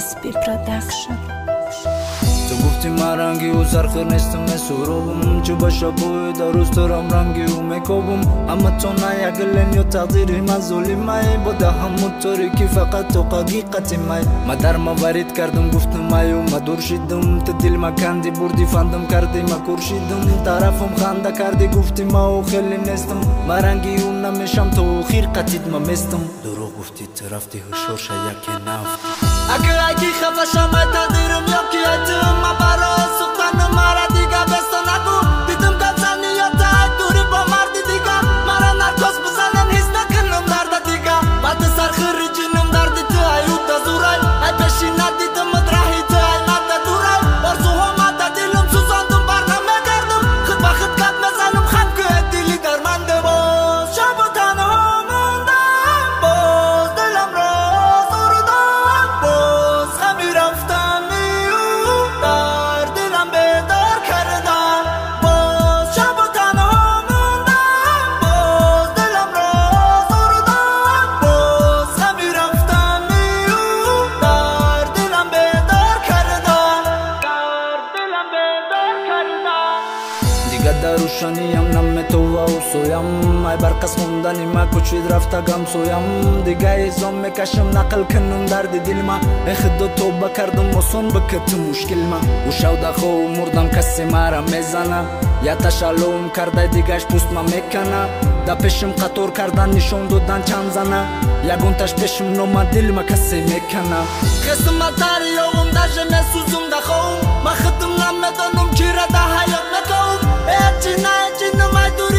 SP Production. تو گفتی من رنگی و زرخر نیستم سروبم چو باشه بوی دروز ترم رنگی و میکوبم اما تو نه یکلن یا تقدیری من ظلمه بوده همون طوری که فقط تو حقیقتی ما در ما وارد کردم گفتم مایو ما دور شدم تو دل ما کندی بردی فندم کردی ما کورشیدم طرفم خنده کردی گفتی ما و خیلی نیستم ما رنگی و نمیشم تو خیرقتید ما مستم دروغ گفتی تو رفتی هشوش یکی نفت اگه اگه خفشم تقدیرم یا که اتم ما برای سختن مرا دیگه بسته نگو دیدم کسانی یا تا دوری با مردی دیگه مرا نرکس بزنن حس نکنم درد دیگه بعد سرخیری جنم درد تو ایو تزورای ای پیشی ندیدم مدرحی تو ای مده دورای ارزوها مده دلم سوزاندم برنامه کردم خود با خود کب مزنم خم که دیلی درمنده باز شب و تنها موندم باز دلم را زوردم باز خمی رفتم در دلم بیدار کردم باز شب و تنها موندم باز دلم را زوردم باز خمی رفتم در دلم بیدار کردم دیگه در روشنیم نم تو و سویم ای برقص خوندنی ما کچید رفتگم سویم دیگه ایزام میکشم نقل کنم درد دل ما اخدو توبه کردم آسان بکت مشکل ما و شوده خو مردم کسی مرا میزنه یا تشالوم کرده دیگهش پوست ما میکنه دا پیشم قطور کردن نشون دادن چند زنه یگونتش پیشم نوم دل ما کسی میکنه خستم تاری یوم داشه میسوزم دا خوم ما خدم نمیدانم چی را دا حیات میکنم ایچی نه ایچی نمای دور